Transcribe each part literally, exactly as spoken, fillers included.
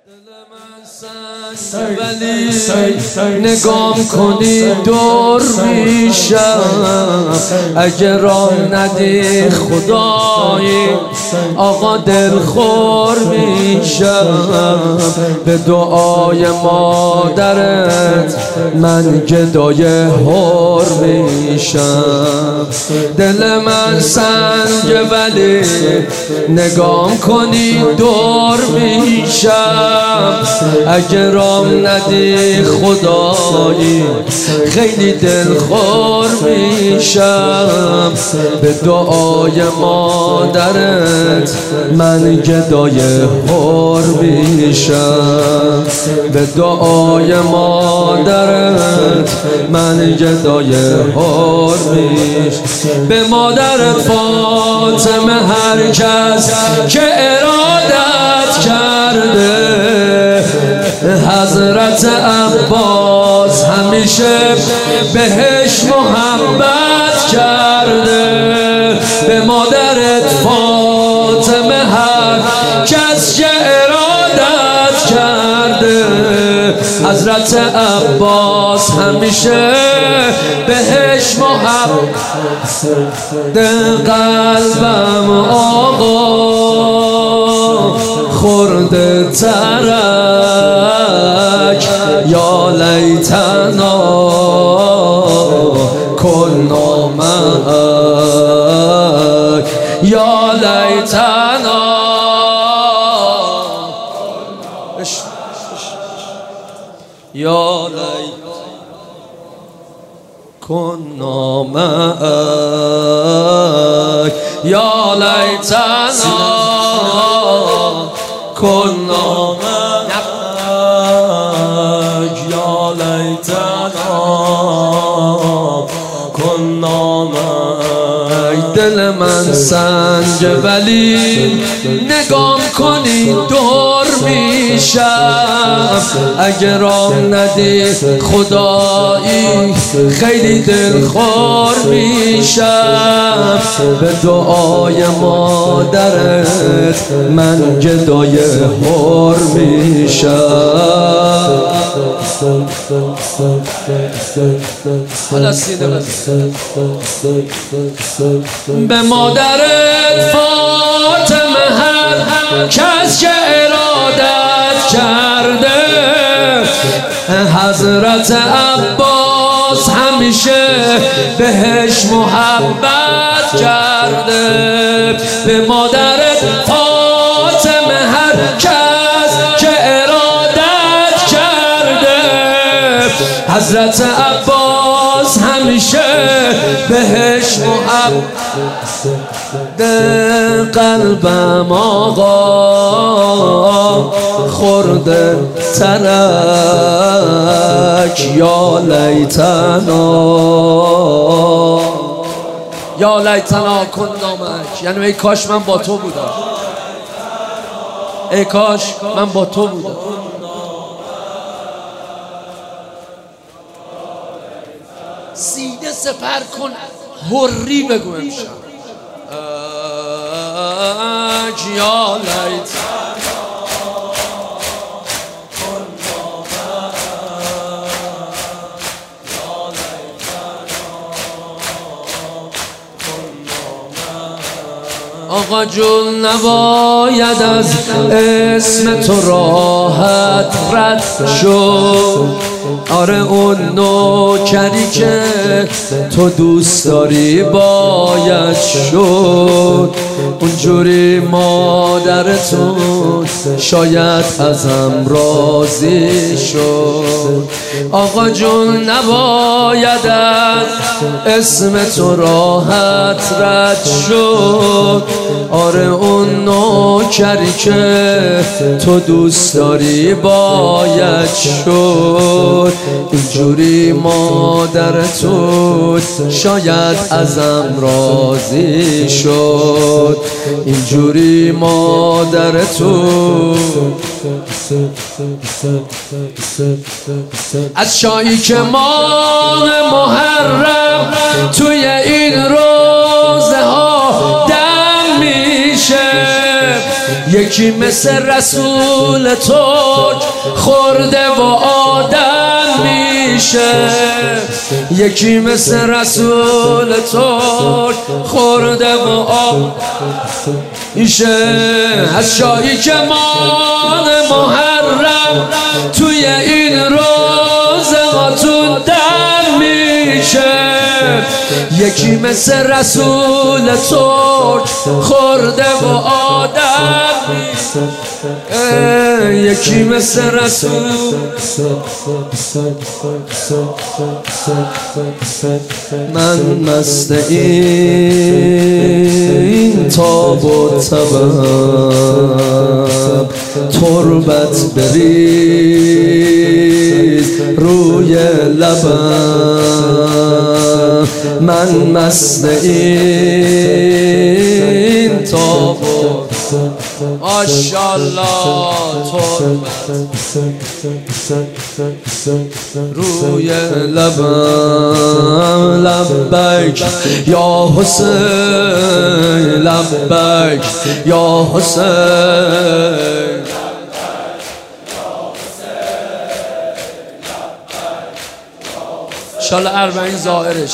ولی نگام کنی دور میشم، اگه راه ندی خدایی آقا دلخور میشم. به دعای مادرت من گدای هور میشم. دل من سنگه ولی نگام کنی دور میشم، اگه رام ندی خدایی خیلی دلخور میشم. به دعای مادرت من گدای هور میشم. به دعای مادرت من گدای هور میشم. به مادرت فاطمه هر کس که ارادت کرده، حضرت عباس همیشه بهش محبت کرده. به مادرت فاطمه هر کس که ارادت کرده، حضرت عباس همیشه بهش محبت. قلبم آقا خورده ترک، یا لیتنا کنا معک، یا لیتنا یا لیتنا کنا معک، یا لیتنا کنا معک، یا لیتنا کنا معک. دل من سنگه ولی نگام کنی دور میشم، اگه رام ندی خدایی خیلی دلخور میشم. به دعای مادرت من گدای هور میشم. به مادرت فاطمه هر کس که ارادت کرده، حضرت عباس همیشه بهش محبت کرده. به مادرت فاطمه هر کس که ارادت کرده، حضرت عباس همیشه بهش محبت. قلبم آقا خورده ترک، یا لیتنا یا لیتنا کنا معک. یعنی ای کاش من با تو بودم، ای کاش من با تو بودم. سینه سپر کن حری بگو امشب، یا لیتنا آقا جون نباید از اسم تو راحت رد شد. آره اون نوکری که تو دوست داری باید شد. اونجوری مادرتون شاید ازم راضی شد. آقا جون نباید از اسم تو راحت رد شد. آره اون نوکری که تو دوست داری باید شد. اینجوری مادرتون شاید ازم راضی شد. اینجوری مادرتون از شایی که ماه محرم توی این روزه ها دم میشه. یکی مثل رسول ترک خورده و آدم میشه، یکی مثل رسول ترک خورده و آدم میشه. از شاهی که مان محرم توی این روزه هاتون دم میشه، یکی مثل رسول ترک خورده و آدم میشه، یکی مثل رسول. من مست این تاب و تبم، تربت بریز روی لبم. من مست این تاب و ماشاءالله تربت روی لبم. لبیک یا حسین، لبیک یا حسین. انشالله اربعین ظاهرش.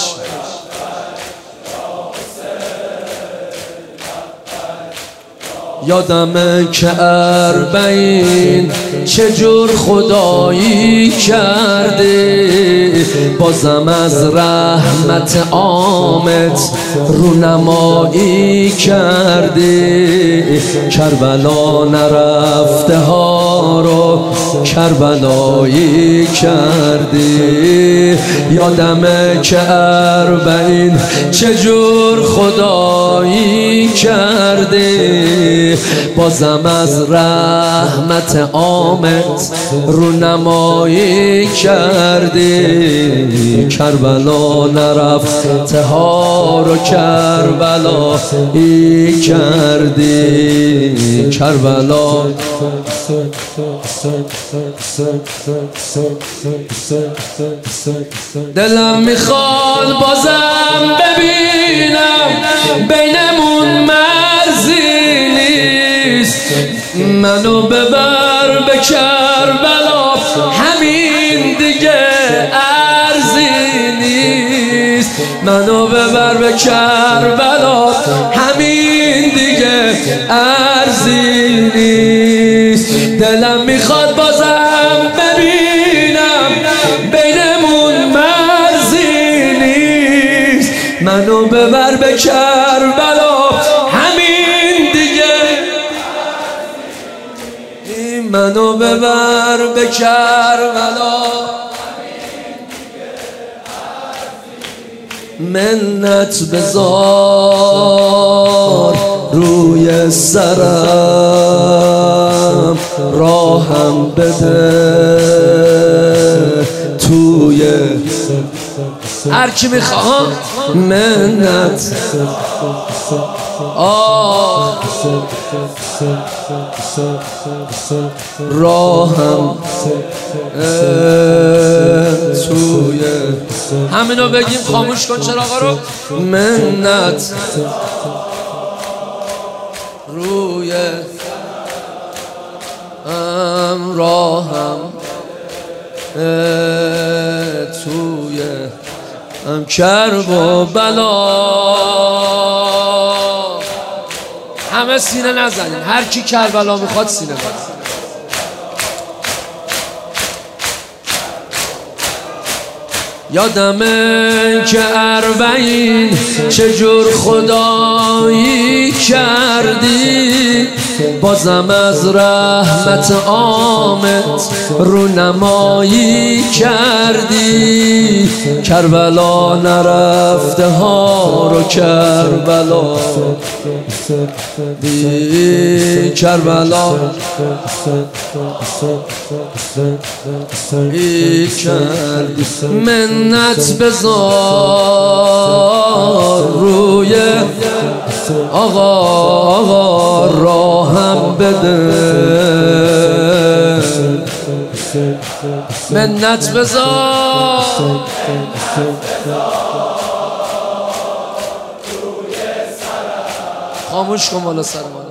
یادمه که اربعین چجور خدایی کرده، بازم از رحمت عامت رونمایی کرده. کربلا نرفته ها رو کربلایی کرده. یادمه که اربعین چجور خدایی کرده، بازم از رحمت عامت رونمایی کردی. کربلا نرفته ها رو کربلایی کردی. کربلا دلم میخواد بازم ببینم بینمون مرزی نیست. منو ببر به کربلا همین دیگه ارزی نیست. منو ببر به کربلا همین دیگه ارزی نیست. دلم میخواد بازم ببینم بینمون مرزی نیست. منو ببر به کربلا همین دیگه، منو ببر به کربلا. منت بذار روی سرم، راهم بده توی هر کی میخوام. منت آه راهم توی همینو بگیم. خاموش کن چراغا رو. منت روی ام راهم توی ام کرب و بلا. همه سینه نزنین، هر کی کربلا میخواد سینه بزن. یادمه که اربعین چجور خدایی کردی، بازم از رحمت عامت رونمایی کردی. کربلا نرفته ها رو کربلا دی. کربلا ای کردی. منت بذار روی آقا آقا راهم بده. منت بذار خاموش کن بالا سر ما.